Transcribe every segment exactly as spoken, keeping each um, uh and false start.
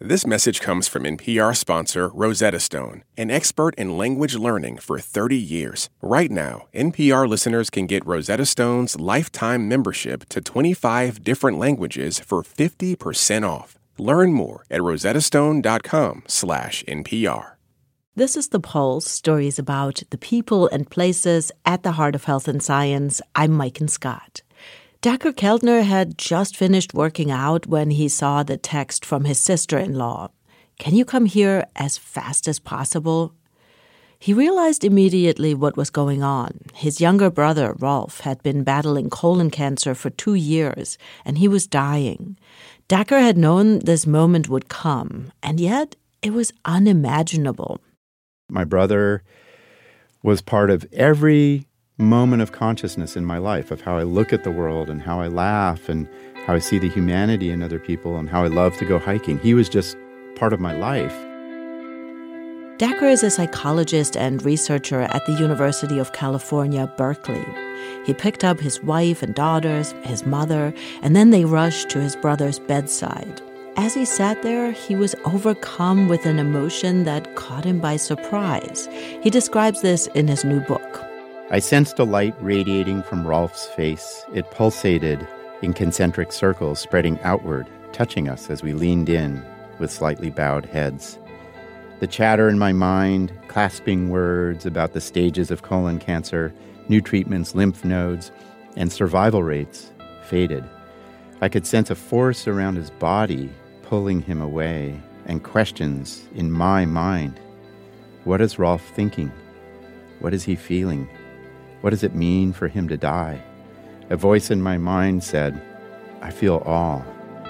This message comes from N P R sponsor Rosetta Stone, an expert in language learning for thirty years. Right now, N P R listeners can get Rosetta Stone's lifetime membership to twenty-five different languages for fifty percent off. Learn more at rosettastone.com slash NPR. This is The Pulse, stories about the people and places at the heart of health and science. I'm Maiken Scott. Dacher Keltner had just finished working out when he saw the text from his sister-in-law. "Can you come here as fast as possible?" He realized immediately what was going on. His younger brother, Rolf, had been battling colon cancer for two years, and he was dying. Dacher had known this moment would come, and yet it was unimaginable. My brother was part of every moment of consciousness in my life, of how I look at the world and how I laugh and how I see the humanity in other people and how I love to go hiking. He was just part of my life. Dacher is a psychologist and researcher at the University of California, Berkeley. He picked up his wife and daughters, his mother, and then they rushed to his brother's bedside. As he sat there, he was overcome with an emotion that caught him by surprise. He describes this in his new book. I sensed a light radiating from Rolf's face. It pulsated in concentric circles, spreading outward, touching us as we leaned in with slightly bowed heads. The chatter in my mind, clasping words about the stages of colon cancer, new treatments, lymph nodes, and survival rates, faded. I could sense a force around his body pulling him away, and questions in my mind. What is Rolf thinking? What is he feeling? What does it mean for him to die? A voice in my mind said, I feel awe.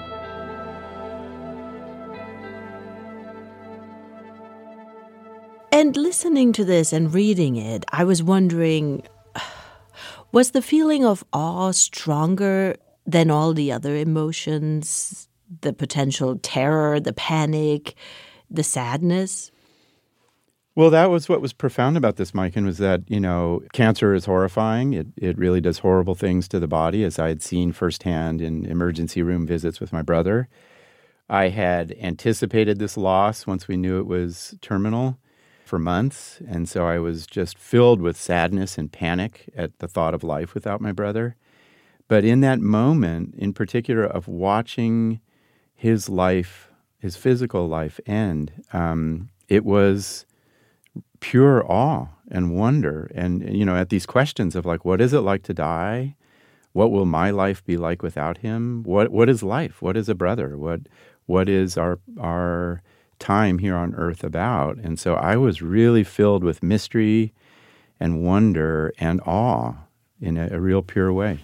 And listening to this and reading it, I was wondering, was the feeling of awe stronger than all the other emotions? The potential terror, the panic, the sadness? Well, that was what was profound about this, Maiken, was that, you know, cancer is horrifying. It it really does horrible things to the body, as I had seen firsthand in emergency room visits with my brother. I had anticipated this loss once we knew it was terminal for months, and so I was just filled with sadness and panic at the thought of life without my brother. But in that moment, in particular, of watching his life, his physical life end, um, it was pure awe and wonder. And, you know, at these questions of like, what is it like to die? What will my life be like without him? What What is life? What is a brother? What What is our our time here on earth about? And so I was really filled with mystery and wonder and awe in a, a real pure way.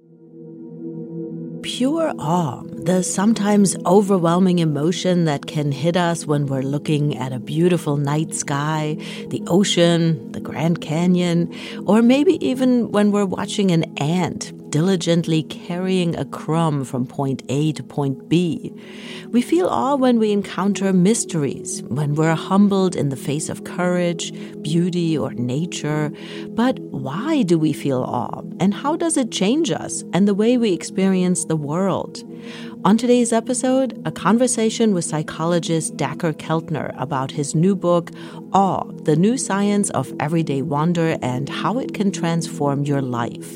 Pure awe, the sometimes overwhelming emotion that can hit us when we're looking at a beautiful night sky, the ocean, the Grand Canyon, or maybe even when we're watching an ant diligently carrying a crumb from point A to point B. We feel awe when we encounter mysteries, when we're humbled in the face of courage, beauty, or nature. But why do we feel awe? And how does it change us and the way we experience the world? On today's episode, a conversation with psychologist Dacher Keltner about his new book, Awe, The New Science of Everyday Wonder and How It Can Transform Your Life.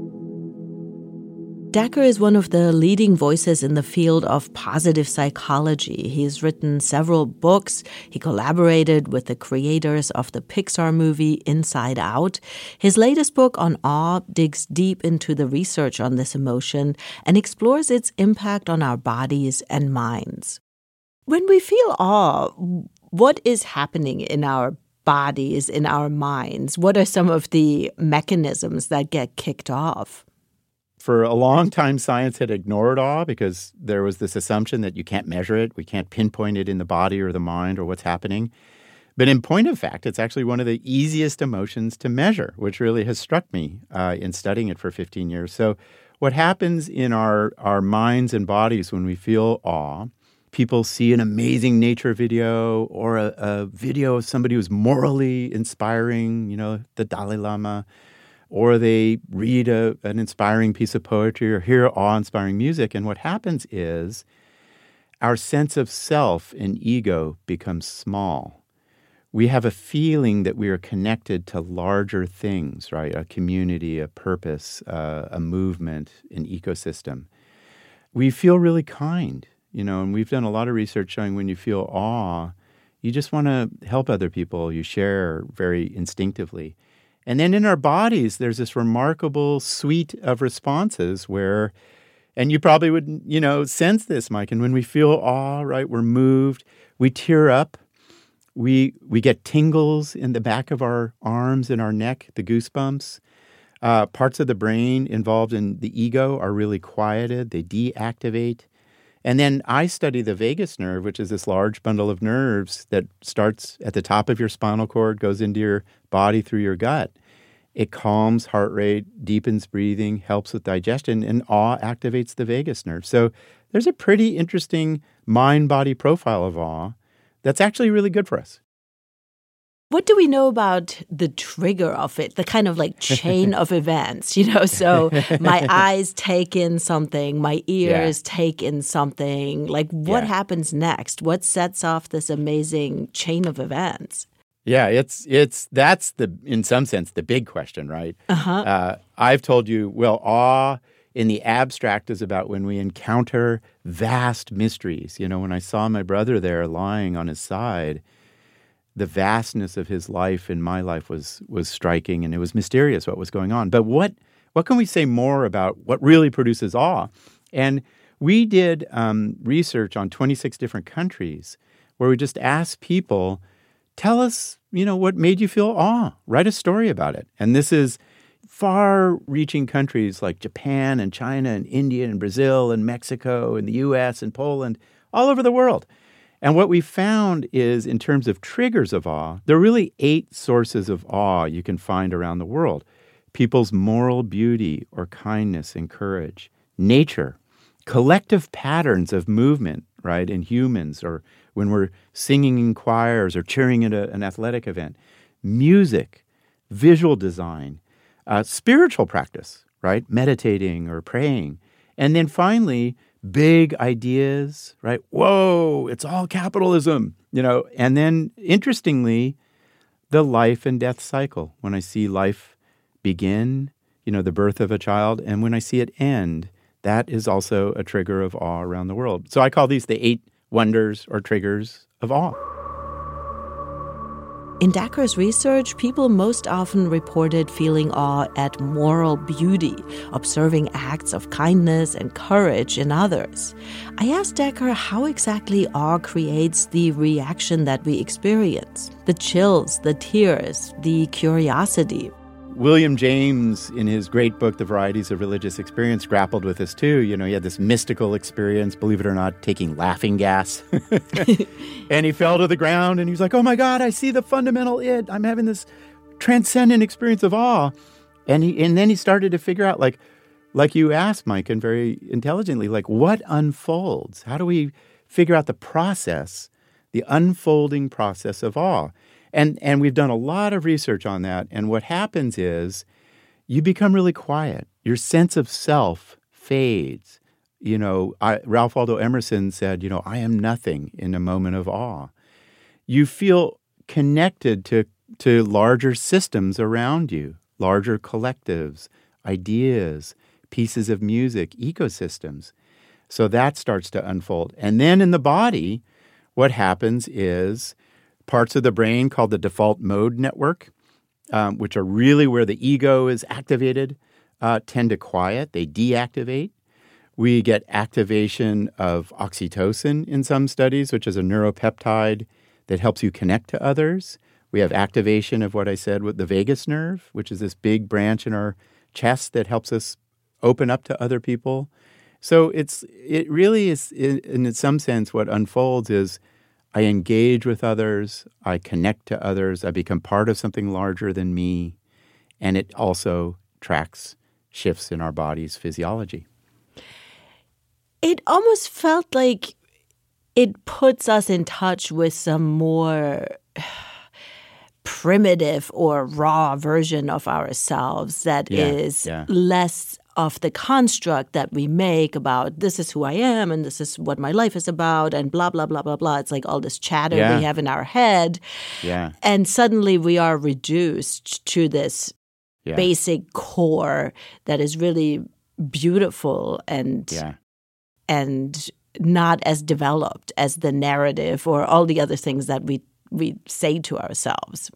Dacher is one of the leading voices in the field of positive psychology. He's written several books. He collaborated with the creators of the Pixar movie Inside Out. His latest book on awe digs deep into the research on this emotion and explores its impact on our bodies and minds. When we feel awe, what is happening in our bodies, in our minds? What are some of the mechanisms that get kicked off? For a long time, science had ignored awe because there was this assumption that you can't measure it. We can't pinpoint it in the body or the mind or what's happening. But in point of fact, it's actually one of the easiest emotions to measure, which really has struck me uh, in studying it for fifteen years. So what happens in our, our minds and bodies when we feel awe, people see an amazing nature video or a, a video of somebody who's morally inspiring, you know, the Dalai Lama, or they read a, an inspiring piece of poetry or hear awe-inspiring music. And what happens is our sense of self and ego becomes small. We have a feeling that we are connected to larger things, right? A community, a purpose, uh, a movement, an ecosystem. We feel really kind, you know, and we've done a lot of research showing when you feel awe, you just want to help other people. You share very instinctively. And then in our bodies, there's this remarkable suite of responses where, and you probably would, you know, sense this, Mike, and when we feel awe, right, we're moved, we tear up, we we get tingles in the back of our arms and our neck, the goosebumps. Uh, parts of the brain involved in the ego are really quieted, they deactivate. And then I study the vagus nerve, which is this large bundle of nerves that starts at the top of your spinal cord, goes into your body through your gut. It calms heart rate, deepens breathing, helps with digestion, and awe activates the vagus nerve. So there's a pretty interesting mind-body profile of awe that's actually really good for us. What do we know about the trigger of it, the kind of like chain of events, you know? So my eyes take in something, my ears yeah. take in something. Like what yeah. happens next? What sets off this amazing chain of events? Yeah, it's it's that's the in some sense the big question, right? Uh-huh. Uh, I've told you, well, awe in the abstract is about when we encounter vast mysteries. You know, when I saw my brother there lying on his side, the vastness of his life and my life was was striking, and it was mysterious what was going on. But what what can we say more about what really produces awe? And we did um, research on twenty-six different countries where we just asked people, tell us, you know, what made you feel awe. Write a story about it. And this is far-reaching countries like Japan and China and India and Brazil and Mexico and the U S and Poland, all over the world. And what we found is, in terms of triggers of awe, there are really eight sources of awe you can find around the world. People's moral beauty or kindness and courage, nature, collective patterns of movement, right, in humans, or when we're singing in choirs or cheering at a, an athletic event, music, visual design, uh, spiritual practice, right, meditating or praying, and then finally, big ideas, right? Whoa, it's all capitalism, you know. And then, interestingly, the life and death cycle. When I see life begin, you know, the birth of a child, and when I see it end, that is also a trigger of awe around the world. So I call these the eight wonders or triggers of awe. In Dakkar's research, people most often reported feeling awe at moral beauty, observing acts of kindness and courage in others. I asked Dakkar how exactly awe creates the reaction that we experience, the chills, the tears, the curiosity. William James, in his great book, The Varieties of Religious Experience, grappled with this too. You know, he had this mystical experience, believe it or not, taking laughing gas. And he fell to the ground and he was like, oh my God, I see the fundamental it. I'm having this transcendent experience of awe. And he, and then he started to figure out, like, like you asked, Mike, and very intelligently, like, what unfolds? How do we figure out the process, the unfolding process of awe? And and we've done a lot of research on that. And what happens is you become really quiet. Your sense of self fades. You know, I, Ralph Waldo Emerson said, you know, I am nothing in a moment of awe. You feel connected to, to larger systems around you, larger collectives, ideas, pieces of music, ecosystems. So that starts to unfold. And then in the body, what happens is parts of the brain called the default mode network, um, which are really where the ego is activated, uh, tend to quiet. They deactivate. We get activation of oxytocin in some studies, which is a neuropeptide that helps you connect to others. We have activation of what I said with the vagus nerve, which is this big branch in our chest that helps us open up to other people. So it's it really is, in, in some sense, what unfolds is I engage with others, I connect to others, I become part of something larger than me, and it also tracks shifts in our body's physiology. It almost felt like it puts us in touch with some more primitive or raw version of ourselves that yeah, is yeah. less of the construct that we make about this is who I am and this is what my life is about and blah, blah, blah, blah, blah. It's like all this chatter Yeah. we have in our head. Yeah. And suddenly we are reduced to this Yeah. basic core that is really beautiful and Yeah. and not as developed as the narrative or all the other things that we we say to ourselves.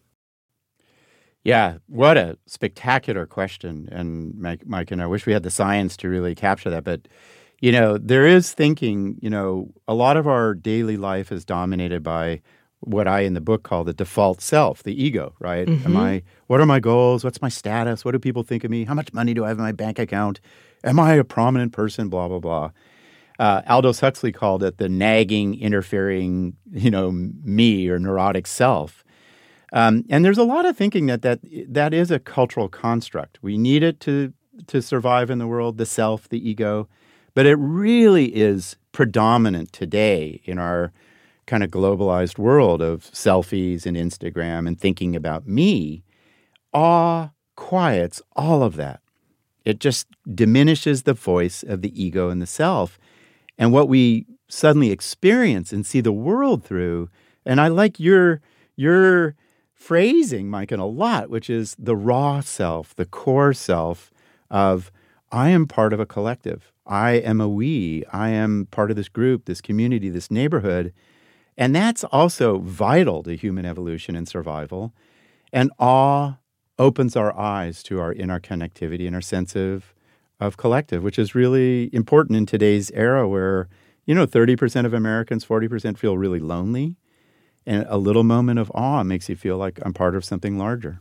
Yeah, what a spectacular question. And Mike, Mike, and I wish we had the science to really capture that. But, you know, there is thinking, you know, a lot of our daily life is dominated by what I in the book call the default self, the ego, right? Mm-hmm. Am I, what are my goals? What's my status? What do people think of me? How much money do I have in my bank account? Am I a prominent person? Blah, blah, blah. Uh, Aldous Huxley called it the nagging, interfering, you know, me or neurotic self. Um, and there's a lot of thinking that, that that is a cultural construct. We need it to to survive in the world, the self, the ego. But it really is predominant today in our kind of globalized world of selfies and Instagram and thinking about me. Awe quiets all of that. It just diminishes the voice of the ego and the self. And what we suddenly experience and see the world through, and I like your your phrasing, Mike, a lot, which is the raw self, the core self of I am part of a collective. I am a we. I am part of this group, this community, this neighborhood. And that's also vital to human evolution and survival. And awe opens our eyes to our interconnectivity and our sense of, of collective, which is really important in today's era where, you know, thirty percent of Americans, forty percent feel really lonely. And a little moment of awe makes you feel like I'm part of something larger.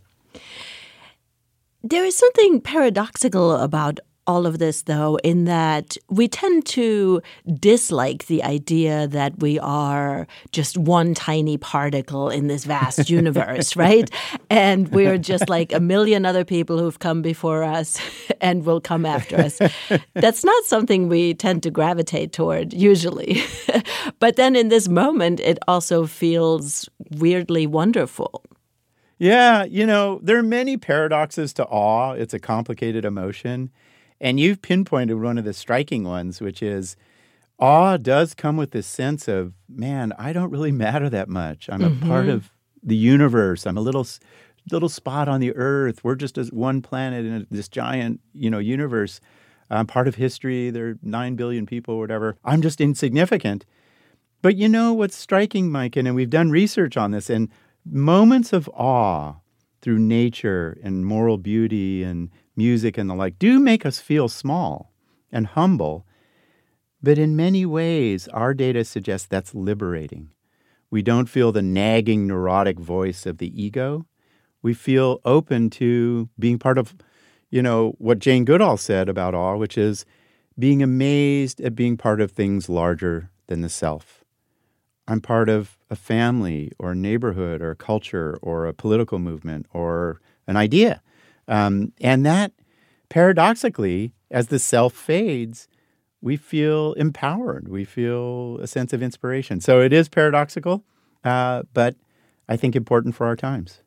There is something paradoxical about all of this, though, in that we tend to dislike the idea that we are just one tiny particle in this vast universe, right? And we're just like a million other people who've come before us and will come after us. That's not something we tend to gravitate toward usually. But then in this moment, it also feels weirdly wonderful. Yeah, you know, there are many paradoxes to awe. It's a complicated emotion. And you've pinpointed one of the striking ones, which is awe does come with this sense of, man, I don't really matter that much. I'm mm-hmm. a part of the universe. I'm a little little spot on the earth. We're just as one planet in this giant, you know, universe. I'm part of history. There are nine billion people or whatever. I'm just insignificant. But you know what's striking, Mike, and we've done research on this, and moments of awe through nature and moral beauty and music and the like do make us feel small and humble. But in many ways, our data suggests that's liberating. We don't feel the nagging, neurotic voice of the ego. We feel open to being part of, you know, what Jane Goodall said about awe, which is being amazed at being part of things larger than the self. I'm part of a family or a neighborhood or a culture or a political movement or an idea. Um, and that, paradoxically, as the self fades, we feel empowered. We feel a sense of inspiration. So it is paradoxical, uh, but I think important for our times.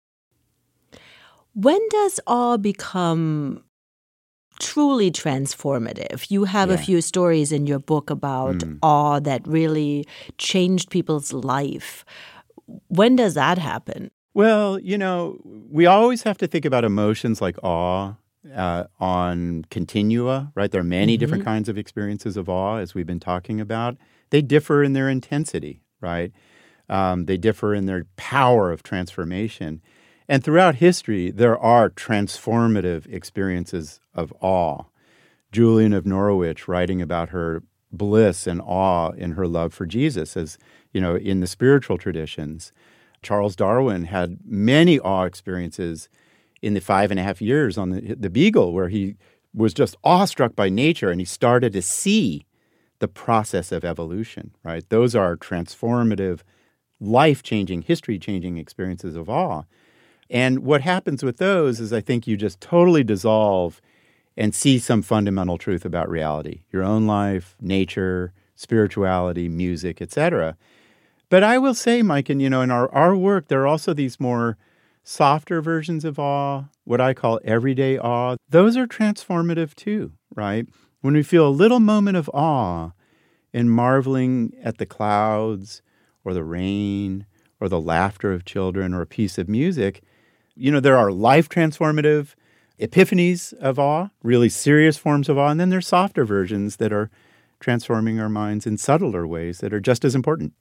When does awe become truly transformative? You have yeah. a few stories in your book about mm. awe that really changed people's life. When does that happen? Well, you know, we always have to think about emotions like awe uh, on continua, right? There are many mm-hmm. different kinds of experiences of awe, as we've been talking about. They differ in their intensity, right? Um, they differ in their power of transformation. And throughout history, there are transformative experiences of awe. Julian of Norwich, writing about her bliss and awe in her love for Jesus, as, you know, in the spiritual traditions. Charles Darwin had many awe experiences in the five and a half years on the, the Beagle, where he was just awestruck by nature and he started to see the process of evolution, right? Those are transformative, life-changing, history-changing experiences of awe. And what happens with those is I think you just totally dissolve and see some fundamental truth about reality, your own life, nature, spirituality, music, et cetera. But I will say, Mike, and you know, in our, our work, there are also these more softer versions of awe, what I call everyday awe, those are transformative too, right? When we feel a little moment of awe in marveling at the clouds or the rain or the laughter of children or a piece of music, you know, there are life transformative epiphanies of awe, really serious forms of awe, and then there's softer versions that are transforming our minds in subtler ways that are just as important.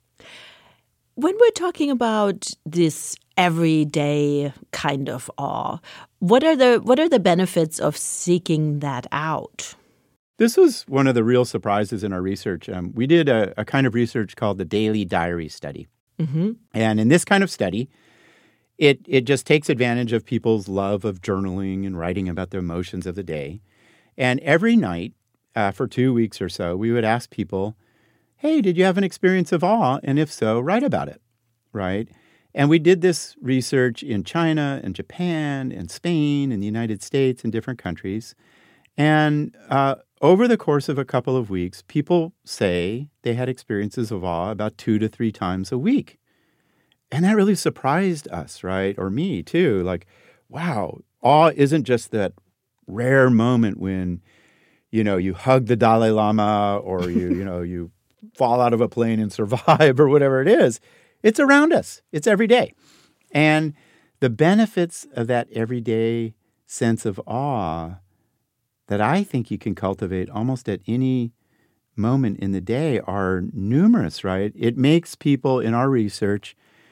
When we're talking about this everyday kind of awe, what are the what are the benefits of seeking that out? This was one of the real surprises in our research. Um, we did a, a kind of research called the Daily Diary Study. Mm-hmm. And in this kind of study, It it just takes advantage of people's love of journaling and writing about the emotions of the day. And every night, uh, for two weeks or so, we would ask people, hey, did you have an experience of awe? And if so, write about it, right? And we did this research in China and Japan and Spain and the United States and different countries. And uh, over the course of a couple of weeks, people say they had experiences of awe about two to three times a week. And that really surprised us, right? Or me too. Like, wow, awe isn't just that rare moment when, you know, you hug the Dalai Lama or you, you know, you fall out of a plane and survive or whatever it is. It's around us. It's every day. And the benefits of that everyday sense of awe that I think you can cultivate almost at any moment in the day are numerous, right? It makes people in our research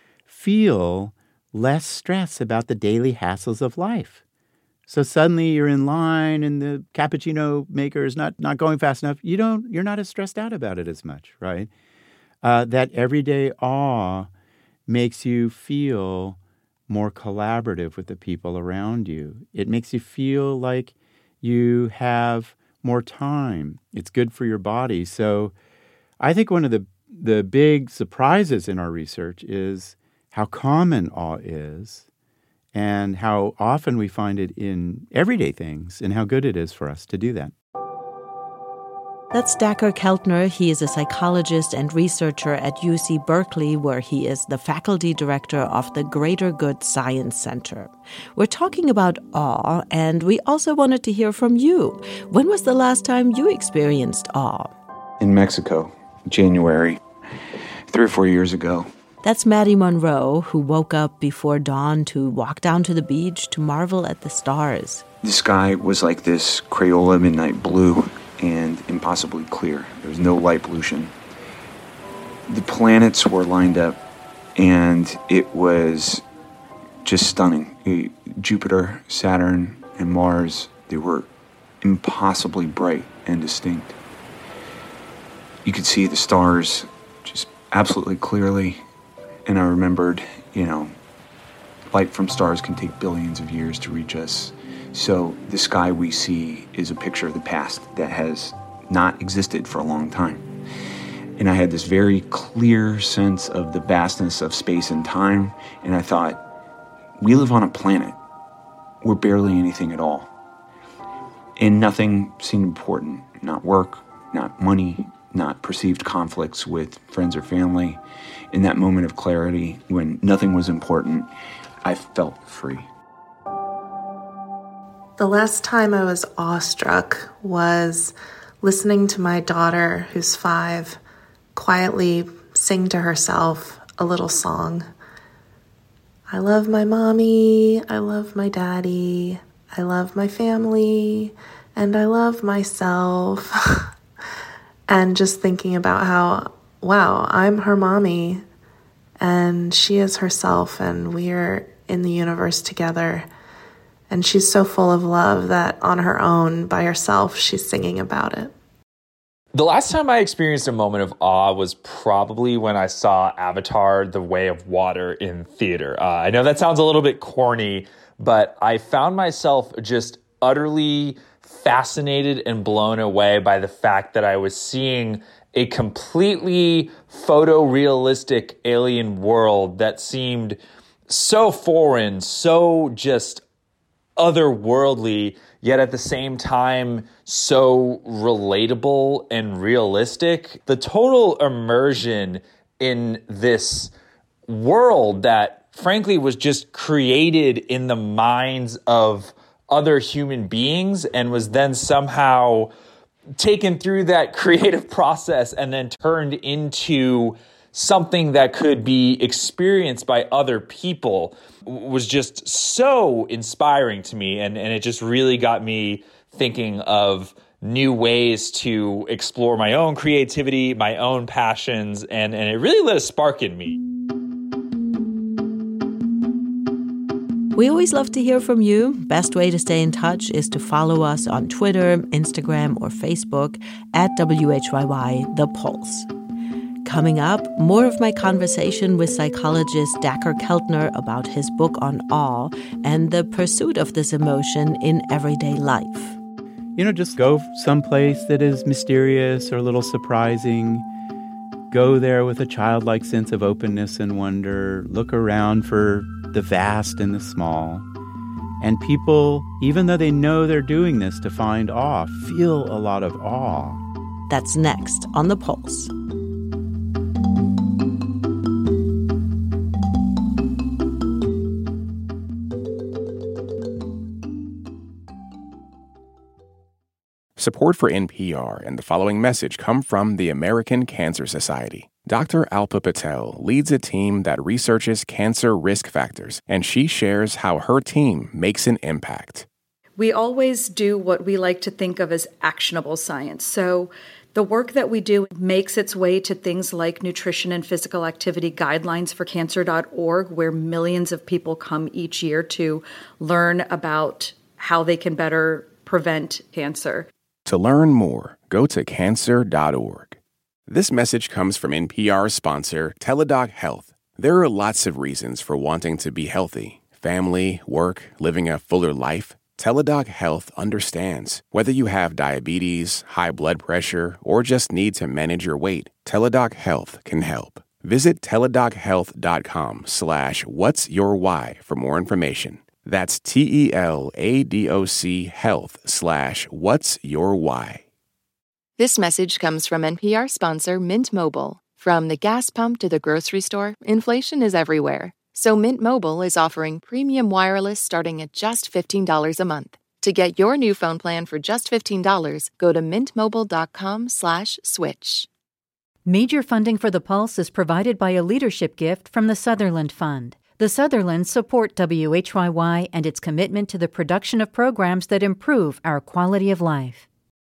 feel less stress about the daily hassles of life. So suddenly you're in line and the cappuccino maker is not, not going fast enough. You don't, you're not as stressed out about it as much, right? Uh, that everyday awe makes you feel more collaborative with the people around you. It makes you feel like you have more time. It's good for your body. So I think one of the, the big surprises in our research is how common awe is and how often we find it in everyday things and how good it is for us to do that. That's Dacher Keltner. He is a psychologist and researcher at U C Berkeley, where he is the faculty director of the Greater Good Science Center. We're talking about awe, and we also wanted to hear from you. When was the last time you experienced awe? In Mexico, January, three or four years ago. That's Maddie Monroe, who woke up before dawn to walk down to the beach to marvel at the stars. The sky was like this Crayola midnight blue and impossibly clear. There was no light pollution. The planets were lined up, and it was just stunning. Jupiter, Saturn, and Mars, they were impossibly bright and distinct. You could see the stars just absolutely clearly. And I remembered, you know, light from stars can take billions of years to reach us. So the sky we see is a picture of the past that has not existed for a long time. And I had this very clear sense of the vastness of space and time. And I thought, we live on a planet. We're barely anything at all. And nothing seemed important. Not work, not money, not perceived conflicts with friends or family. In that moment of clarity, when nothing was important, I felt free. The last time I was awestruck was listening to my daughter, who's five, quietly sing to herself a little song. I love my mommy, I love my daddy, I love my family, and I love myself. And just thinking about how, wow, I'm her mommy, and she is herself, and we're in the universe together. And she's so full of love that on her own, by herself, she's singing about it. The last time I experienced a moment of awe was probably when I saw Avatar: The Way of Water in theater. Uh, I know that sounds a little bit corny, but I found myself just utterly fascinated and blown away by the fact that I was seeing a completely photorealistic alien world that seemed so foreign, so just otherworldly, yet at the same time so relatable and realistic. The total immersion in this world that frankly was just created in the minds of other human beings and was then somehow taken through that creative process and then turned into something that could be experienced by other people was just so inspiring to me. And, and it just really got me thinking of new ways to explore my own creativity, my own passions, and, and it really lit a spark in me. We always love to hear from you. Best way to stay in touch is to follow us on Twitter, Instagram, or Facebook at W H Y Y The Pulse. Coming up, more of my conversation with psychologist Dacher Keltner about his book on awe and the pursuit of this emotion in everyday life. You know, just go someplace that is mysterious or a little surprising. Go there with a childlike sense of openness and wonder. Look around for the vast and the small. And people, even though they know they're doing this to find awe, feel a lot of awe. That's next on The Pulse. Support for N P R and the following message come from the American Cancer Society. Doctor Alpa Patel leads a team that researches cancer risk factors, and she shares how her team makes an impact. We always do what we like to think of as actionable science. So the work that we do makes its way to things like nutrition and physical activity guidelines for cancer dot org, where millions of people come each year to learn about how they can better prevent cancer. To learn more, go to cancer dot org. This message comes from N P R sponsor Teladoc Health. There are lots of reasons for wanting to be healthy. Family, work, living a fuller life. Teladoc Health understands. Whether you have diabetes, high blood pressure, or just need to manage your weight, Teladoc Health can help. Visit teladochealth.com slash what's your why for more information. That's T-E-L-A-D-O-C health slash what's your why. This message comes from N P R sponsor Mint Mobile. From the gas pump to the grocery store, inflation is everywhere. So Mint Mobile is offering premium wireless starting at just fifteen dollars a month. To get your new phone plan for just fifteen dollars, go to mintmobile.com slash switch. Major funding for The Pulse is provided by a leadership gift from the Sutherland Fund. The Sutherlands support W H Y Y and its commitment to the production of programs that improve our quality of life.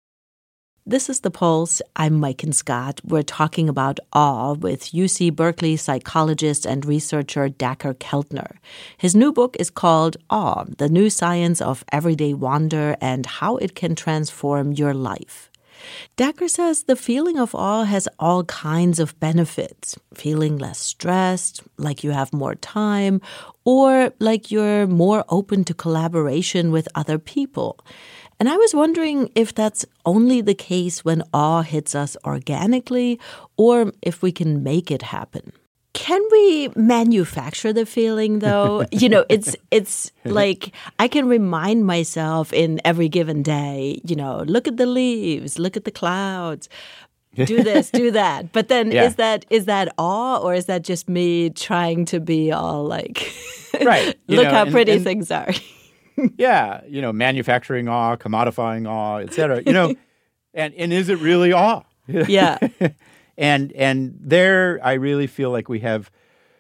This is The Pulse. I'm Maiken Scott. We're talking about awe with U C Berkeley psychologist and researcher Dacher Keltner. His new book is called Awe, The New Science of Everyday Wonder and How It Can Transform Your Life. Dacher says the feeling of awe has all kinds of benefits. Feeling less stressed, like you have more time, or like you're more open to collaboration with other people. And I was wondering if that's only the case when awe hits us organically, or if we can make it happen. Can we manufacture the feeling, though? You know, it's it's like I can remind myself in every given day, you know, look at the leaves, look at the clouds, do this, do that. But then yeah. is that is that awe, or is that just me trying to be all like, right? look know, how and, pretty and, things are? yeah, you know, manufacturing awe, commodifying awe, et cetera. You know, and and is it really awe? Yeah. And and there, I really feel like we have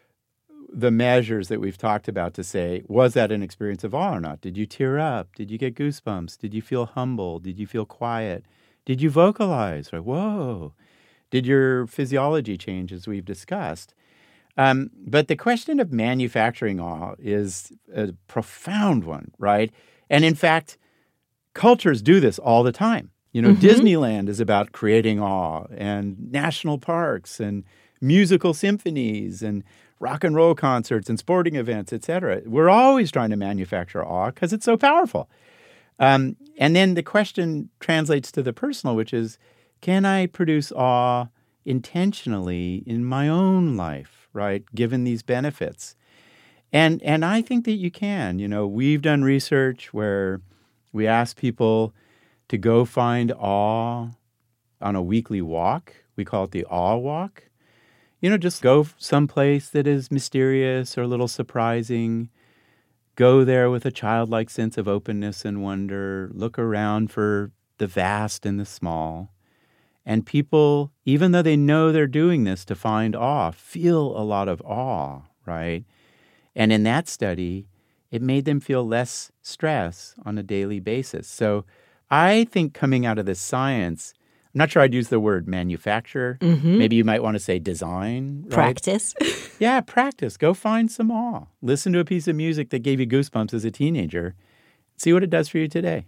the measures that we've talked about to say, was that an experience of awe or not? Did you tear up? Did you get goosebumps? Did you feel humble? Did you feel quiet? Did you vocalize? Right? Whoa. Did your physiology change, as we've discussed? Um, but the question of manufacturing awe is a profound one, right? And in fact, cultures do this all the time. You know, mm-hmm. Disneyland is about creating awe, and national parks and musical symphonies and rock and roll concerts and sporting events, et cetera. We're always trying to manufacture awe because it's so powerful. Um, and then the question translates to the personal, which is, can I produce awe intentionally in my own life, right, given these benefits? And and I think that you can. You know, we've done research where we ask people to go find awe on a weekly walk. We call it the awe walk. you know, just go someplace that is mysterious or a little surprising. Go there with a childlike sense of openness and wonder. Look around for the vast and the small. And people, even though they know they're doing this to find awe, feel a lot of awe, right? And in that study, it made them feel less stress on a daily basis. So I think coming out of this science, I'm not sure I'd use the word manufacture. Mm-hmm. Maybe you might want to say design. Right? Practice. Yeah, practice. Go find some awe. Listen to a piece of music that gave you goosebumps as a teenager. See what it does for you today.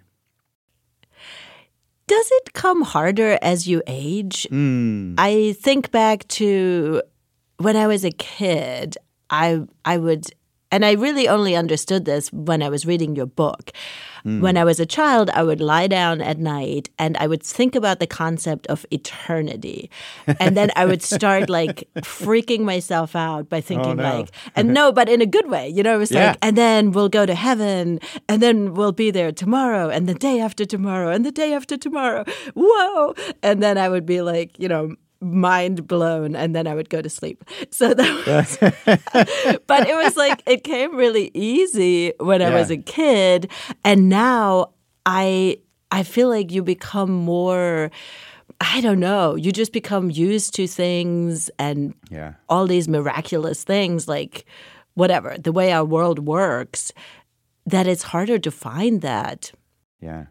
Does it come harder as you age? Mm. I think back to when I was a kid, I I would, and I really only understood this when I was reading your book. Mm. When I was a child, I would lie down at night and I would think about the concept of eternity. And then I would start like freaking myself out by thinking oh, no. like, and no, but in a good way, you know, it was yeah. like, and then we'll go to heaven and then we'll be there tomorrow and the day after tomorrow and the day after tomorrow. Whoa. And then I would be like, you know, mind blown, and then I would go to sleep. So that was, but it was like, it came really easy when I yeah. was a kid. And now I, I feel like you become more, I don't know, you just become used to things and yeah. all these miraculous things, like whatever, the way our world works, that it's harder to find that. Yeah.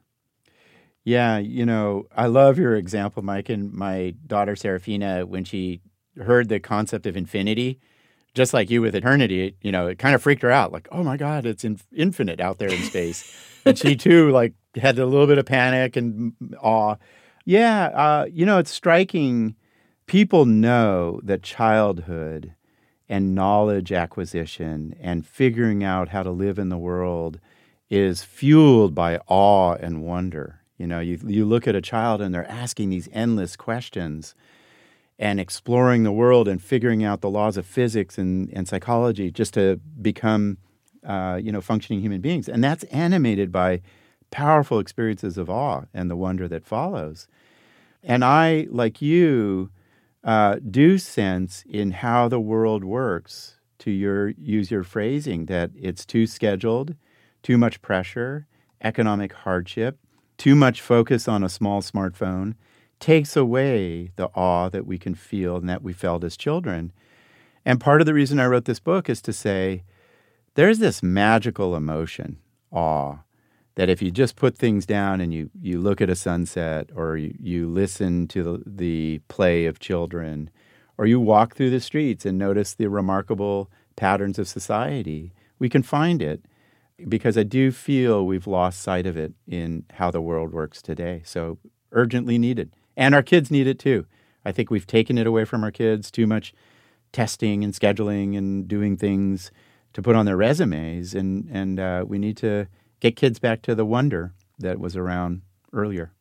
Yeah, you know, I love your example, Mike. And my daughter, Serafina, when she heard the concept of infinity, just like you with eternity, you know, it kind of freaked her out. Like, oh, my God, it's in- infinite out there in space. And she, too, like, had a little bit of panic and awe. Yeah, uh, you know, it's striking. People know that childhood and knowledge acquisition and figuring out how to live in the world is fueled by awe and wonder. You know, you you look at a child and they're asking these endless questions and exploring the world and figuring out the laws of physics and, and psychology just to become, uh, you know, functioning human beings. And that's animated by powerful experiences of awe and the wonder that follows. And I, like you, uh, do sense in how the world works, to your use your phrasing, that it's too scheduled, too much pressure, economic hardship, too much focus on a small smartphone takes away the awe that we can feel and that we felt as children. And part of the reason I wrote this book is to say there's this magical emotion, awe, that if you just put things down and you, you look at a sunset or you, you listen to the, the play of children or you walk through the streets and notice the remarkable patterns of society, we can find it. Because I do feel we've lost sight of it in how the world works today. So urgently needed. And our kids need it too. I think we've taken it away from our kids, too much testing and scheduling and doing things to put on their resumes. And, and uh, we need to get kids back to the wonder that was around earlier.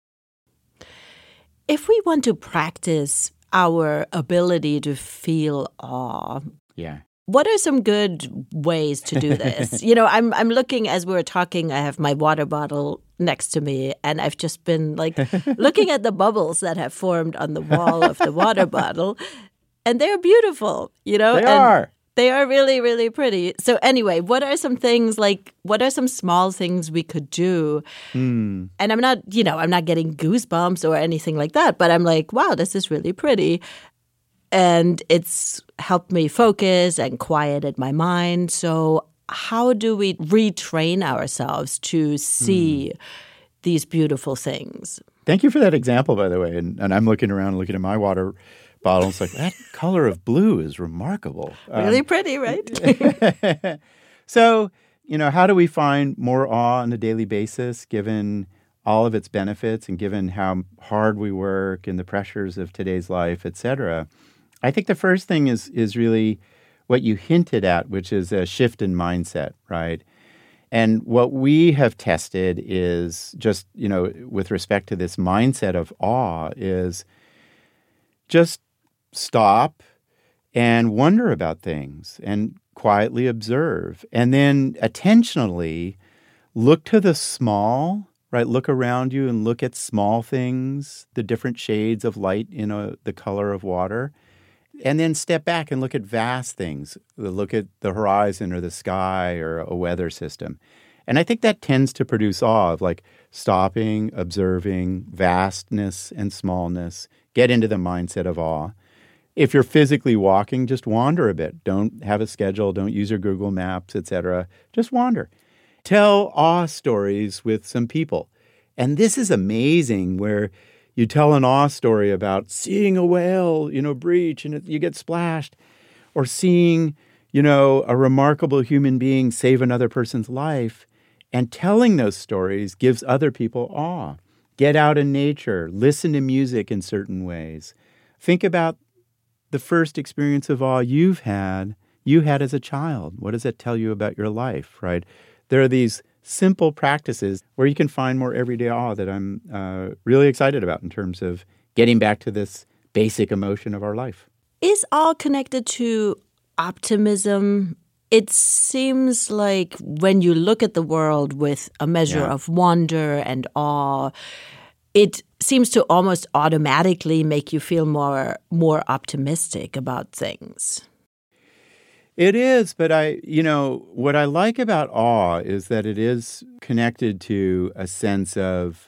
If we want to practice our ability to feel awe, yeah. what are some good ways to do this? You know, I'm I'm looking as we were talking, I have my water bottle next to me, and I've just been like looking at the bubbles that have formed on the wall of the water bottle, and they're beautiful, you know? They and are. They are really, really pretty. So anyway, what are some things like, what are some small things we could do? Mm. And I'm not, you know, I'm not getting goosebumps or anything like that, but I'm like, wow, this is really pretty. And it's helped me focus and quieted my mind. So how do we retrain ourselves to see mm. these beautiful things? Thank you for that example, by the way. And, and I'm looking around, looking at my water bottle. It's like, that color of blue is remarkable. Really um, pretty, right? So, you know, how do we find more awe on a daily basis, given all of its benefits and given how hard we work and the pressures of today's life, et cetera? I think the first thing is is really what you hinted at, which is a shift in mindset, right? And what we have tested is just, you know, with respect to this mindset of awe is just stop and wonder about things and quietly observe. And then attentionally look to the small, right? Look around you and look at small things, the different shades of light in a, the color of water. And then step back and look at vast things. Look at the horizon or the sky or a weather system. And I think that tends to produce awe of like stopping, observing vastness and smallness. Get into the mindset of awe. If you're physically walking, just wander a bit. Don't have a schedule. Don't use your Google Maps, et cetera. Just wander. Tell awe stories with some people. And this is amazing where you tell an awe story about seeing a whale, you know, breach and it, you get splashed, or seeing, you know, a remarkable human being save another person's life. And telling those stories gives other people awe. Get out in nature. Listen to music in certain ways. Think about the first experience of awe you've had, you had as a child. What does that tell you about your life, right? There are these simple practices where you can find more everyday awe that I'm uh, really excited about in terms of getting back to this basic emotion of our life. Is awe connected to optimism? It seems like when you look at the world with a measure Yeah. of wonder and awe, it seems to almost automatically make you feel more more optimistic about things. It is, but I, you know, what I like about awe is that it is connected to a sense of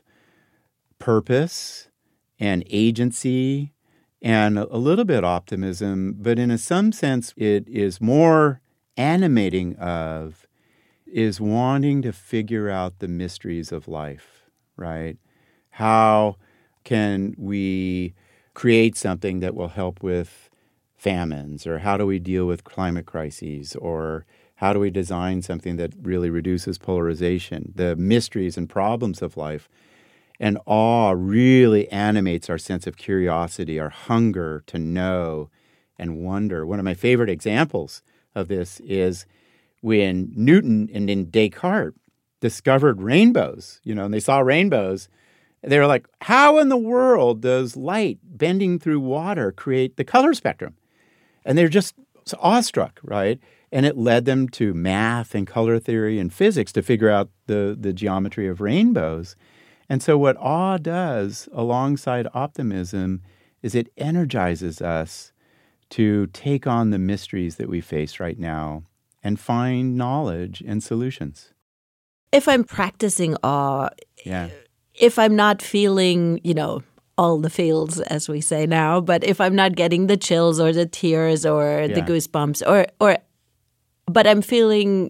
purpose and agency and a little bit optimism, but in a, some sense it is more animating of, is wanting to figure out the mysteries of life, right? How can we create something that will help with famines, or how do we deal with climate crises, or how do we design something that really reduces polarization, the mysteries and problems of life. And awe really animates our sense of curiosity, our hunger to know and wonder. One of my favorite examples of this is when Newton and then Descartes discovered rainbows, you know, and they saw rainbows. They were like, how in the world does light bending through water create the color spectrum? And they're just awestruck, right? And it led them to math and color theory and physics to figure out the, the geometry of rainbows. And so what awe does alongside optimism is it energizes us to take on the mysteries that we face right now and find knowledge and solutions. If I'm practicing awe, Yeah. if I'm not feeling, you know, all the feels, as we say now, but if I'm not getting the chills or the tears or the Yeah. goosebumps, or or, but I'm feeling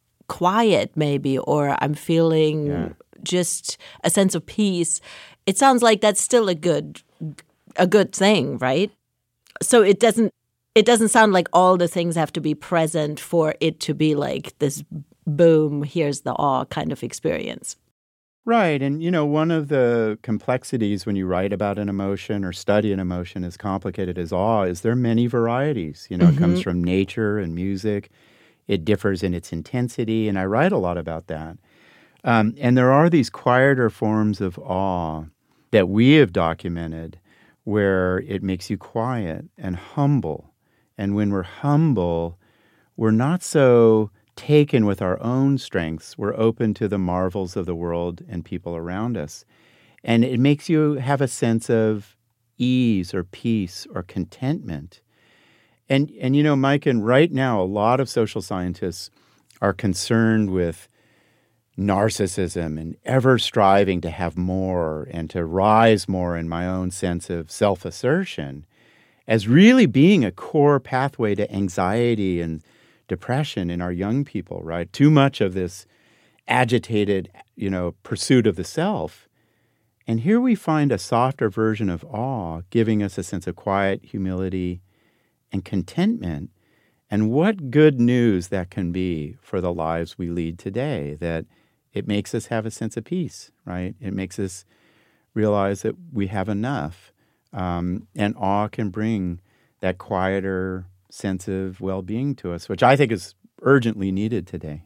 quiet maybe, or I'm feeling Yeah. just a sense of peace, it sounds like that's still a good a good thing, right? So it doesn't it doesn't sound like all the things have to be present for it to be like this boom, here's the awe kind of experience. Right. And, you know, one of the complexities when you write about an emotion or study an emotion as complicated as awe is there are many varieties. You know, Mm-hmm. it comes from nature and music. It differs in its intensity. And I write a lot about that. Um, and there are these quieter forms of awe that we have documented where it makes you quiet and humble. And when we're humble, we're not so taken with our own strengths. We're open to the marvels of the world and people around us. And it makes you have a sense of ease or peace or contentment. And, and you know, Mike, and right now, a lot of social scientists are concerned with narcissism and ever striving to have more and to rise more in my own sense of self-assertion as really being a core pathway to anxiety and depression in our young people, right? Too much of this agitated, you know, pursuit of the self. And here we find a softer version of awe, giving us a sense of quiet, humility, and contentment. And what good news that can be for the lives we lead today, that it makes us have a sense of peace, right? It makes us realize that we have enough. Um, and awe can bring that quieter sense of well-being to us, which I think is urgently needed today.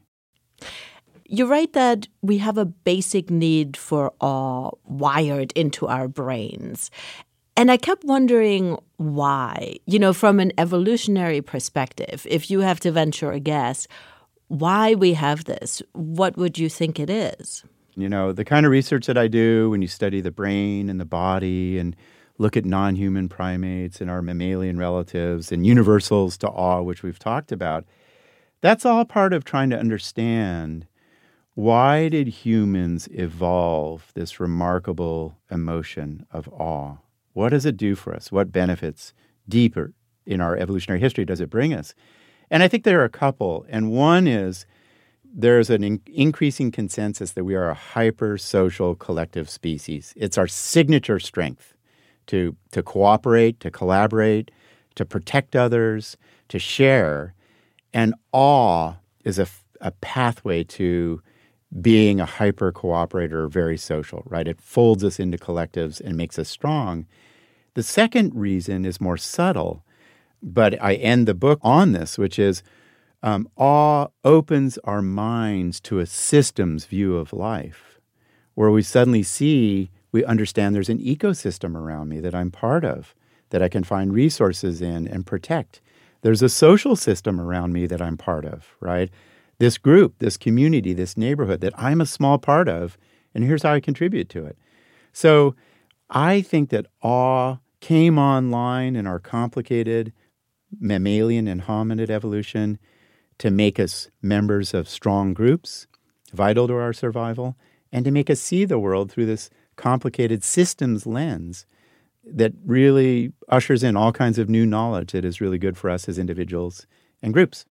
You write that we have a basic need for awe wired into our brains. And I kept wondering why. You know, from an evolutionary perspective, if you have to venture a guess, why we have this, what would you think it is? You know, the kind of research that I do when you study the brain and the body and look at non-human primates and our mammalian relatives and universals to awe, which we've talked about. That's all part of trying to understand, why did humans evolve this remarkable emotion of awe? What does it do for us? What benefits deeper in our evolutionary history does it bring us? And I think there are a couple. And one is there's an in- increasing consensus that we are a hyper-social collective species. It's our signature strength to, to cooperate, to collaborate, to protect others, to share. And awe is a, a pathway to being a hyper-cooperator, very social, right? It folds us into collectives and makes us strong. The second reason is more subtle, but I end the book on this, which is um, awe opens our minds to a systems view of life, where we suddenly see, we understand there's an ecosystem around me that I'm part of, that I can find resources in and protect. There's a social system around me that I'm part of, right? This group, this community, this neighborhood that I'm a small part of, and here's how I contribute to it. So I think that awe came online in our complicated mammalian and hominid evolution to make us members of strong groups, vital to our survival, and to make us see the world through this complicated systems lens that really ushers in all kinds of new knowledge that is really good for us as individuals and groups.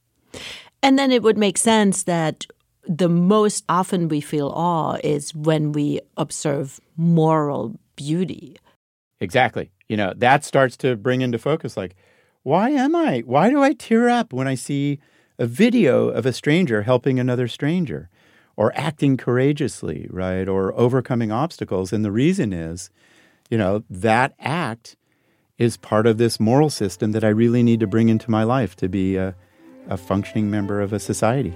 And then it would make sense that the most often we feel awe is when we observe moral beauty. Exactly. You know, that starts to bring into focus, like, why am I? Why do I tear up when I see a video of a stranger helping another stranger or acting courageously, right, or overcoming obstacles? And the reason is, you know, that act is part of this moral system that I really need to bring into my life to be a a functioning member of a society.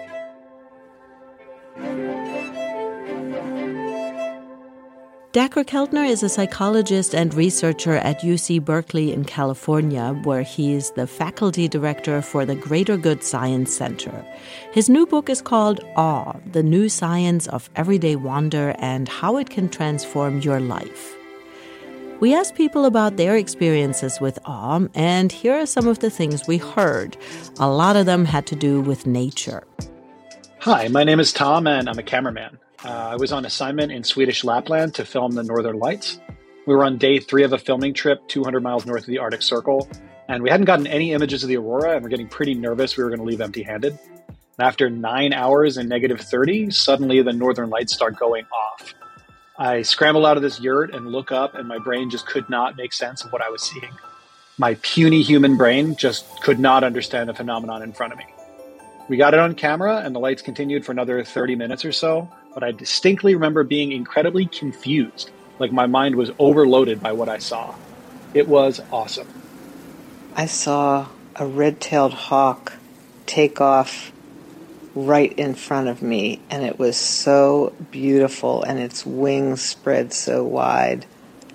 Dacher Keltner is a psychologist and researcher at U C Berkeley in California, where he is the faculty director for the Greater Good Science Center. His new book is called Awe, The New Science of Everyday Wonder and How It Can Transform Your Life. We asked people about their experiences with awe, and here are some of the things we heard. A lot of them had to do with nature. Hi, my name is Tom, and I'm a cameraman. Uh, I was on assignment in Swedish Lapland to film the Northern Lights. We were on day three of a filming trip, two hundred miles north of the Arctic Circle, and we hadn't gotten any images of the aurora, and we're getting pretty nervous we were going to leave empty-handed. And after nine hours and negative thirty, suddenly the Northern Lights start going off. I scramble out of this yurt and look up, and my brain just could not make sense of what I was seeing. My puny human brain just could not understand the phenomenon in front of me. We got it on camera, and the lights continued for another thirty minutes or so, but I distinctly remember being incredibly confused, like my mind was overloaded by what I saw. It was awesome. I saw a red-tailed hawk take off right in front of me, and it was so beautiful, and its wings spread so wide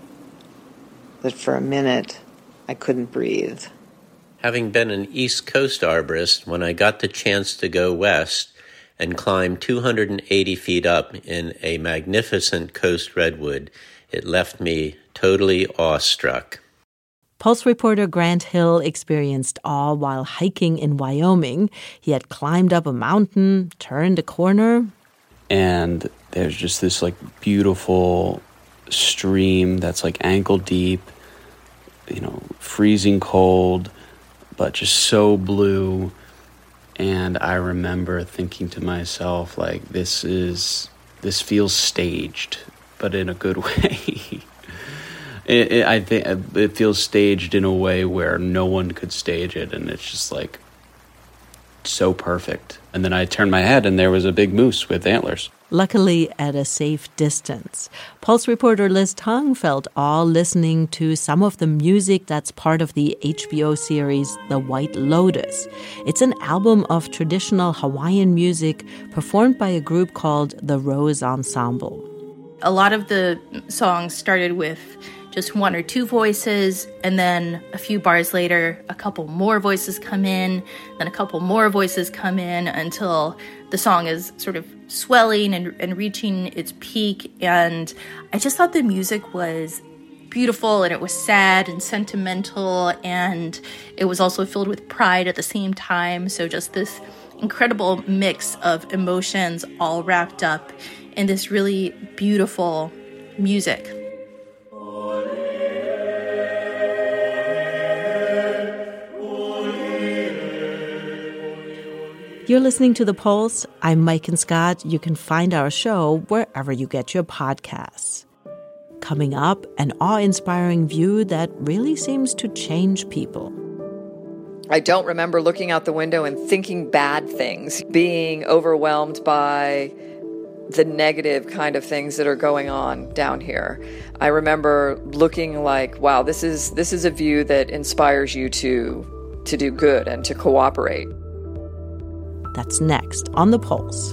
that for a minute I couldn't breathe. Having been an East Coast arborist, when I got the chance to go west and climb two hundred eighty feet up in a magnificent coast redwood, it left me totally awestruck. Pulse reporter Grant Hill experienced awe while hiking in Wyoming. He had climbed up a mountain, turned a corner. And there's just this like beautiful stream that's like ankle deep, you know, freezing cold, but just so blue. And I remember thinking to myself, like, this is, this feels staged, but in a good way. It, it, I think it feels staged in a way where no one could stage it, and it's just like so perfect. And then I turned my head, and there was a big moose with antlers. Luckily, at a safe distance. Pulse reporter Liz Tung felt awe listening to some of the music that's part of the H B O series The White Lotus. It's an album of traditional Hawaiian music performed by a group called the Rose Ensemble. A lot of the songs started with just one or two voices, and then a few bars later, a couple more voices come in, then a couple more voices come in until the song is sort of swelling and, and reaching its peak. And I just thought the music was beautiful, and it was sad and sentimental, and it was also filled with pride at the same time. So just this incredible mix of emotions all wrapped up in this really beautiful music. You're listening to The Pulse. I'm Maiken Scott. You can find our show wherever you get your podcasts. Coming up, an awe-inspiring view that really seems to change people. I don't remember looking out the window and thinking bad things, being overwhelmed by the negative kind of things that are going on down here. I remember looking like, wow, this is this is a view that inspires you to to do good and to cooperate. That's next on The Pulse.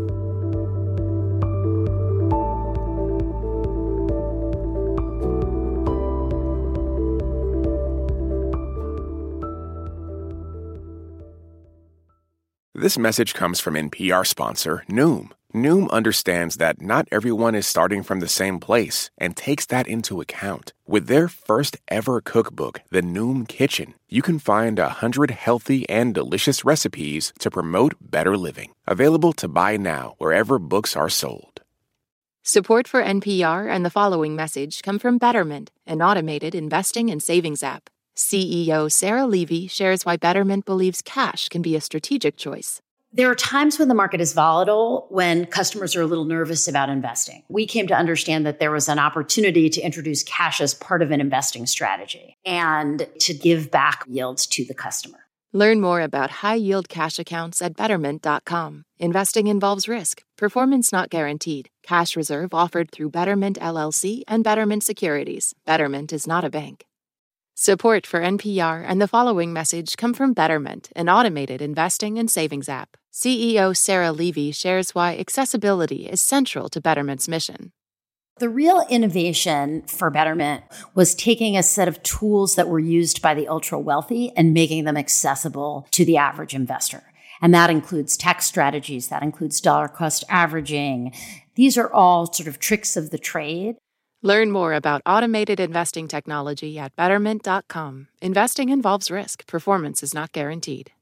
This message comes from N P R sponsor Noom. Noom understands that not everyone is starting from the same place and takes that into account. With their first ever cookbook, The Noom Kitchen, you can find a hundred healthy and delicious recipes to promote better living. Available to buy now wherever books are sold. Support for N P R and the following message come from Betterment, an automated investing and savings app. C E O Sarah Levy shares why Betterment believes cash can be a strategic choice. There are times when the market is volatile, when customers are a little nervous about investing. We came to understand that there was an opportunity to introduce cash as part of an investing strategy and to give back yields to the customer. Learn more about high-yield cash accounts at betterment dot com. Investing involves risk. Performance not guaranteed. Cash reserve offered through Betterment L L C and Betterment Securities. Betterment is not a bank. Support for N P R and the following message come from Betterment, an automated investing and savings app. C E O Sarah Levy shares why accessibility is central to Betterment's mission. The real innovation for Betterment was taking a set of tools that were used by the ultra-wealthy and making them accessible to the average investor. And that includes tax strategies, that includes dollar cost averaging. These are all sort of tricks of the trade. Learn more about automated investing technology at betterment dot com. Investing involves risk. Performance is not guaranteed.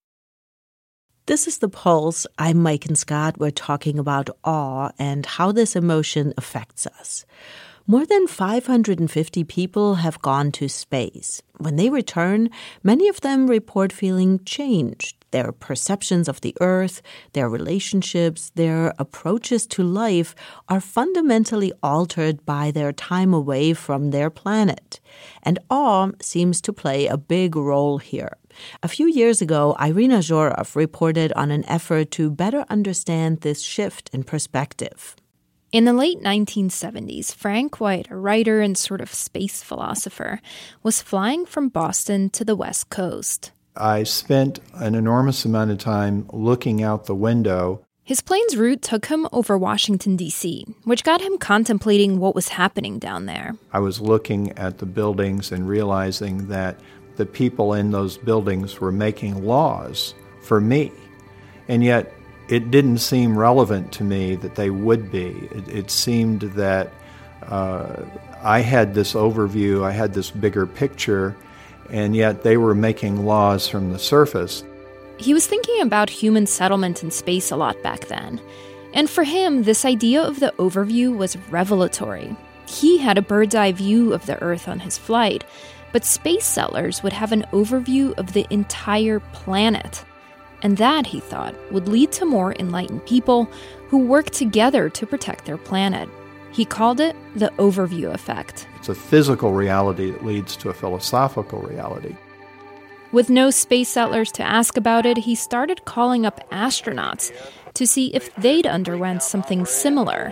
This is The Pulse. I'm Maiken Scott. We're talking about awe and how this emotion affects us. More than five hundred fifty people have gone to space. When they return, many of them report feeling changed. Their perceptions of the Earth, their relationships, their approaches to life are fundamentally altered by their time away from their planet. And awe seems to play a big role here. A few years ago, Irina Zhorov reported on an effort to better understand this shift in perspective. In the late nineteen seventies, Frank White, a writer and sort of space philosopher, was flying from Boston to the West Coast. I spent an enormous amount of time looking out the window. His plane's route took him over Washington, D C, which got him contemplating what was happening down there. I was looking at the buildings and realizing that the people in those buildings were making laws for me. And yet, it didn't seem relevant to me that they would be. It, it seemed that uh, I had this overview, I had this bigger picture, and yet they were making laws from the surface. He was thinking about human settlement in space a lot back then. And for him, this idea of the overview was revelatory. He had a bird's eye view of the Earth on his flight, but space settlers would have an overview of the entire planet. And that, he thought, would lead to more enlightened people who work together to protect their planet. He called it the overview effect. It's a physical reality that leads to a philosophical reality. With no space settlers to ask about it, he started calling up astronauts to see if they'd underwent something similar.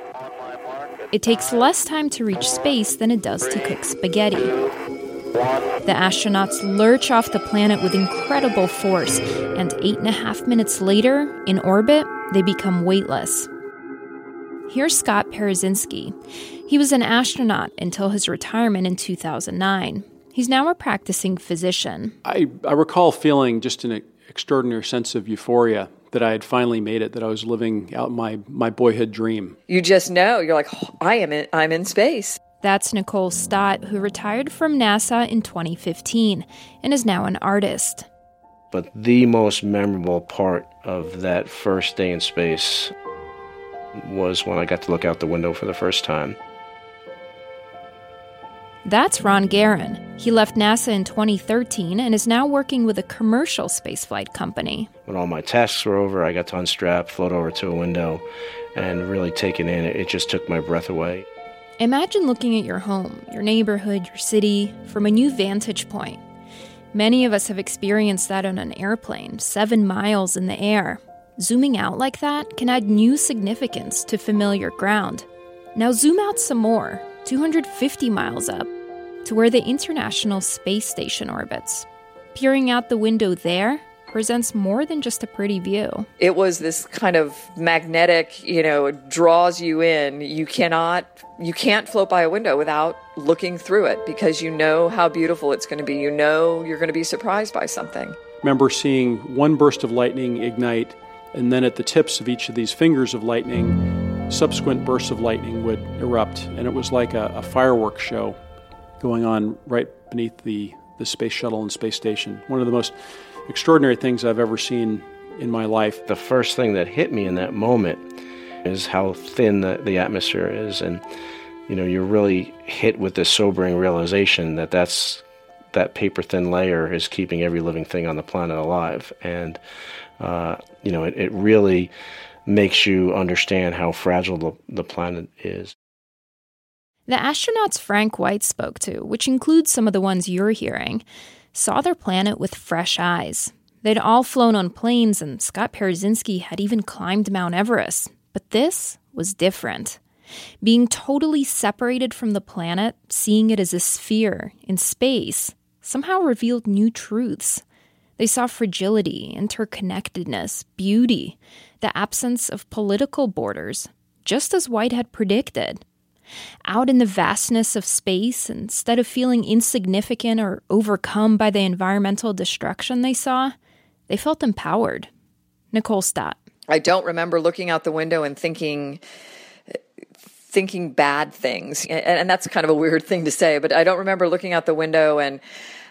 It takes less time to reach space than it does to cook spaghetti. The astronauts lurch off the planet with incredible force, and eight and a half minutes later, in orbit, they become weightless. Here's Scott Parazynski. He was an astronaut until his retirement in two thousand nine. He's now a practicing physician. I, I recall feeling just an extraordinary sense of euphoria that I had finally made it, that I was living out my, my boyhood dream. You just know, you're like, oh, I am in, I'm in space. That's Nicole Stott, who retired from NASA in twenty fifteen and is now an artist. But the most memorable part of that first day in space was when I got to look out the window for the first time. That's Ron Garan. He left NASA in twenty thirteen and is now working with a commercial spaceflight company. When all my tasks were over, I got to unstrap, float over to a window, and really take it in. It just took my breath away. Imagine looking at your home, your neighborhood, your city, from a new vantage point. Many of us have experienced that on an airplane, seven miles in the air. Zooming out like that can add new significance to familiar ground. Now zoom out some more, two hundred fifty miles up, to where the International Space Station orbits. Peering out the window there presents more than just a pretty view. It was this kind of magnetic, you know, it draws you in. You cannot, you can't float by a window without looking through it because you know how beautiful it's going to be. You know you're going to be surprised by something. Remember seeing one burst of lightning ignite, and then at the tips of each of these fingers of lightning, subsequent bursts of lightning would erupt. And it was like a, a fireworks show going on right beneath the, the space shuttle and space station. One of the most extraordinary things I've ever seen in my life. The first thing that hit me in that moment is how thin the, the atmosphere is. And, you know, you're really hit with this sobering realization that that's, that paper-thin layer is keeping every living thing on the planet alive. And, uh, you know, it, it really makes you understand how fragile the, the planet is. The astronauts Frank White spoke to, which includes some of the ones you're hearing, saw their planet with fresh eyes. They'd all flown on planes, and Scott Parzynski had even climbed Mount Everest. But this was different. Being totally separated from the planet, seeing it as a sphere in space, somehow revealed new truths. They saw fragility, interconnectedness, beauty, the absence of political borders, just as White had predicted. Out in the vastness of space, instead of feeling insignificant or overcome by the environmental destruction they saw, they felt empowered. Nicole Stott. I don't remember looking out the window and thinking thinking bad things. And, and that's kind of a weird thing to say, but I don't remember looking out the window and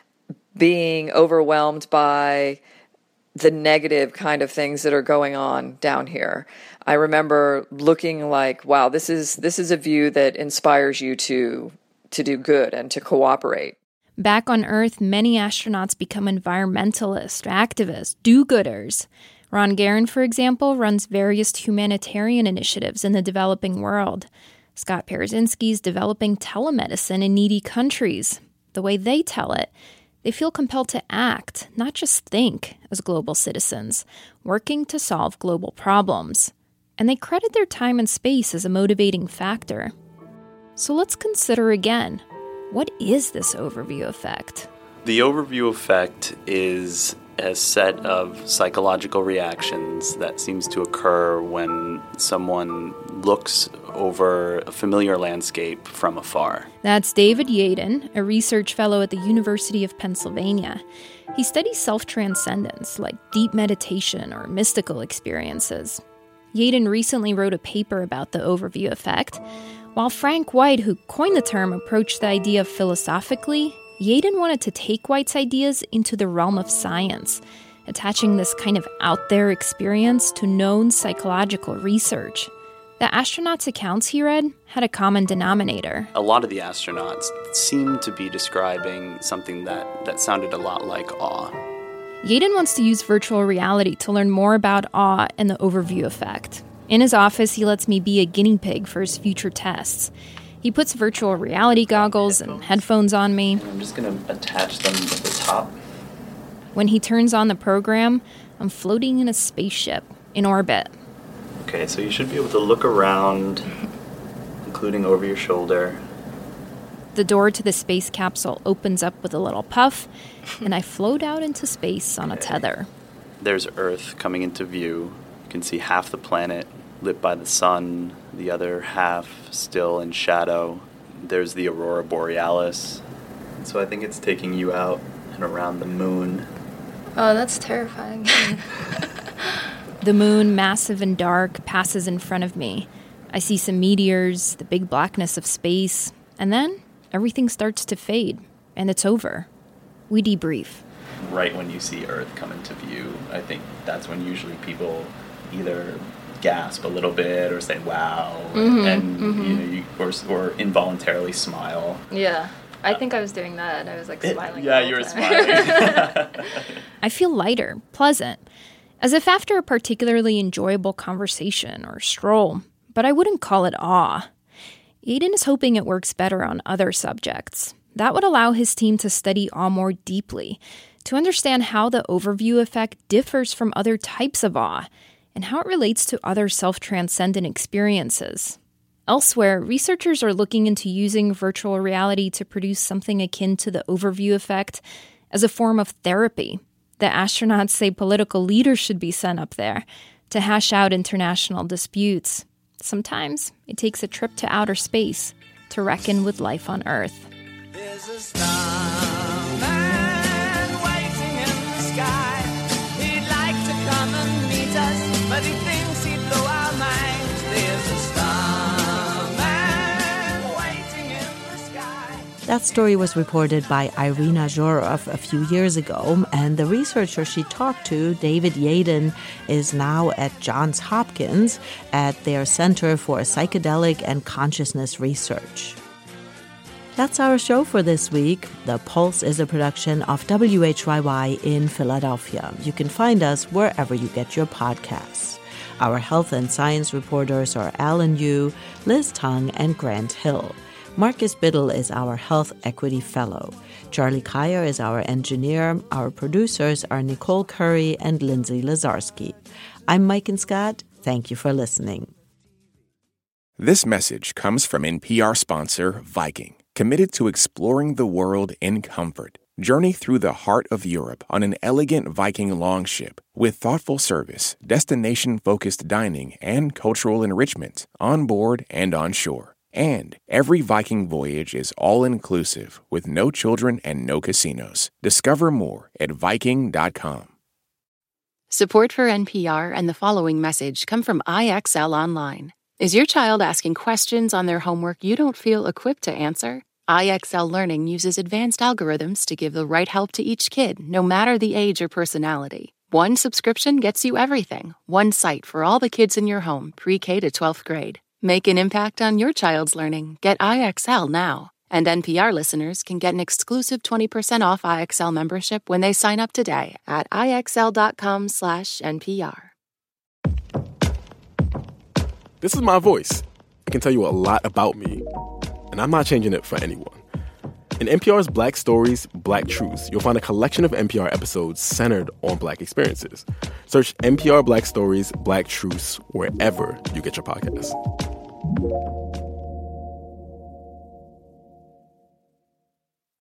being overwhelmed by the negative kind of things that are going on down here. I remember looking like, wow, this is this is a view that inspires you to to do good and to cooperate. Back on Earth, many astronauts become environmentalists, activists, do-gooders. Ron Garan, for example, runs various humanitarian initiatives in the developing world. Scott Parzynski's developing telemedicine in needy countries. The way they tell it, they feel compelled to act, not just think, as global citizens, working to solve global problems. And they credit their time in space as a motivating factor. So let's consider again, what is this overview effect? The overview effect is a set of psychological reactions that seems to occur when someone looks over a familiar landscape from afar. That's David Yaden, a research fellow at the University of Pennsylvania. He studies self-transcendence, like deep meditation or mystical experiences. Yaden recently wrote a paper about the overview effect. While Frank White, who coined the term, approached the idea philosophically, Yaden wanted to take White's ideas into the realm of science, attaching this kind of out-there experience to known psychological research. The astronauts' accounts he read had a common denominator. A lot of the astronauts seemed to be describing something that, that sounded a lot like awe. Yaden wants to use virtual reality to learn more about awe and the overview effect. In his office, he lets me be a guinea pig for his future tests. He puts virtual reality goggles and headphones on me. I'm just going to attach them at the top. When he turns on the program, I'm floating in a spaceship in orbit. Okay, so you should be able to look around, including over your shoulder. The door to the space capsule opens up with a little puff, and I float out into space on okay. a tether. There's Earth coming into view. You can see half the planet lit by the sun, the other half still in shadow. There's the aurora borealis. So I think it's taking you out and around the moon. Oh, that's terrifying. The moon, massive and dark, passes in front of me. I see some meteors, the big blackness of space, And then everything starts to fade, and it's over. We debrief. Right when you see Earth come into view, I think that's when usually people either gasp a little bit or say wow, Mm-hmm, and mm-hmm. you know, you, or, or involuntarily smile. Yeah, I think I was doing that. I was like smiling. Yeah, the you whole were time. smiling. I feel lighter, pleasant, as if after a particularly enjoyable conversation or stroll, but I wouldn't call it awe. Aiden is hoping it works better on other subjects. That would allow his team to study awe more deeply, to understand how the overview effect differs from other types of awe, and how it relates to other self-transcendent experiences. Elsewhere, researchers are looking into using virtual reality to produce something akin to the overview effect as a form of therapy. The astronauts say political leaders should be sent up there to hash out international disputes. Sometimes it takes a trip to outer space to reckon with life on Earth. There's a starman waiting in the sky. He'd like to come and meet us, but he thinks he'd blow our minds. There's a starman waiting in the sky. That story was reported by Irina Zhorov a few years ago, and the researcher she talked to, David Yaden, is now at Johns Hopkins at their Center for Psychedelic and Consciousness Research. That's our show for this week. The Pulse is a production of W H Y Y in Philadelphia. You can find us wherever you get your podcasts. Our health and science reporters are Alan Yu, Liz Tung, and Grant Hill. Marcus Biddle is our Health Equity Fellow. Charlie Kyer is our engineer. Our producers are Nicole Curry and Lindsay Lazarski. I'm Mike Scott. Thank you for listening. This message comes from N P R sponsor Viking, committed to exploring the world in comfort. Journey through the heart of Europe on an elegant Viking longship with thoughtful service, destination-focused dining, and cultural enrichment on board and on shore. And every Viking voyage is all-inclusive with no children and no casinos. Discover more at Viking dot com. Support for N P R and the following message come from I X L Online. Is your child asking questions on their homework you don't feel equipped to answer? I X L Learning uses advanced algorithms to give the right help to each kid, no matter the age or personality. One subscription gets you everything. One site for all the kids in your home, pre-K to twelfth grade. Make an impact on your child's learning. Get I X L now. And N P R listeners can get an exclusive twenty percent off I X L membership when they sign up today at IXL.com slash NPR. This is my voice. I can tell you a lot about me, and I'm not changing it for anyone. In N P R's Black Stories, Black Truths, you'll find a collection of N P R episodes centered on Black experiences. Search N P R Black Stories, Black Truths wherever you get your podcasts.